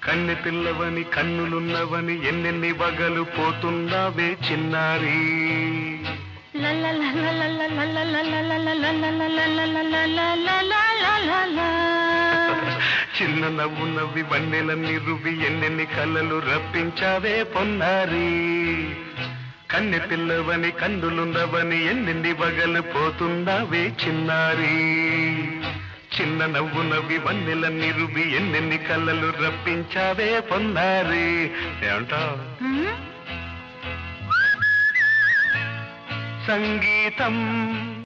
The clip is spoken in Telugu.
కన్నె పిల్లవని కన్నులున్నవని ఎన్నెన్ని వగలు పోతున్నావే చిన్నారి. చిన్న నవ్వు నవ్వి వన్నెలన్నీ రువి ఎన్నెన్ని కళ్ళలు రప్పించావే పొన్నారి. కన్నె పిల్లవని కన్నులున్నవని ఎన్నెన్ని వగలు పోతున్నావే చిన్నారి. చిన్న నవ్వు నవ్వి వన్నెలన్నీ రువి ఎన్నెన్ని కళ్ళలు రప్పించావే పొన్నారి. ఏమంటావ్? సంగీతం